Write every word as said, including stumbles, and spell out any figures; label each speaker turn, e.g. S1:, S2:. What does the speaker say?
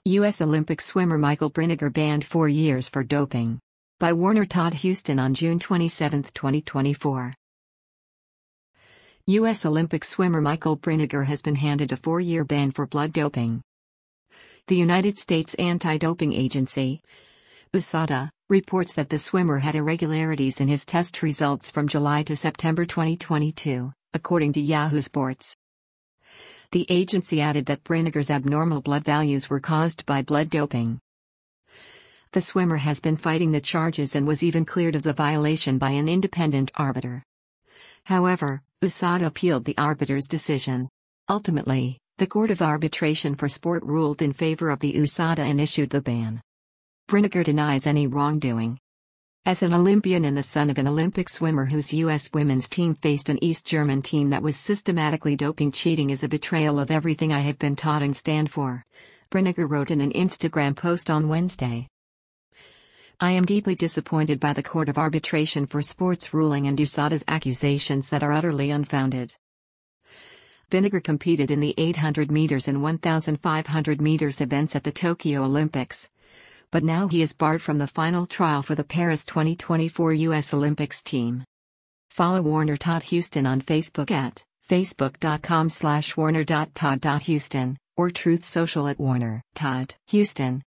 S1: U S Olympic swimmer Michael Brinegar banned four years for doping. By Warner Todd Houston on June twenty-seventh, twenty twenty-four. U S Olympic swimmer Michael Brinegar has been handed a four-year ban for blood doping. The United States Anti-Doping Agency, U S A D A, reports that the swimmer had irregularities in his test results from July to September twenty twenty-two, according to Yahoo Sports. The agency added that Brinegar's abnormal blood values were caused by blood doping. The swimmer has been fighting the charges and was even cleared of the violation by an independent arbiter. However, U S A D A appealed the arbiter's decision. Ultimately, the Court of Arbitration for Sport ruled in favor of the U S A D A and issued the ban. Brinegar denies any wrongdoing. As an Olympian and the son of an Olympic swimmer whose U S women's team faced an East German team that was systematically doping, cheating is a betrayal of everything I have been taught and stand for, Brinegar wrote in an Instagram post on Wednesday. I am deeply disappointed by the Court of Arbitration for Sport's ruling and U S A D A's accusations that are utterly unfounded. Brinegar competed in the eight hundred meters and fifteen hundred meters events at the Tokyo Olympics. But now he is barred from the final trial for the Paris twenty twenty-four U S Olympics team. Follow Warner Todd Houston on Facebook at facebook.com slash warner.todd.houston or Truth Social at Warner Todd Houston.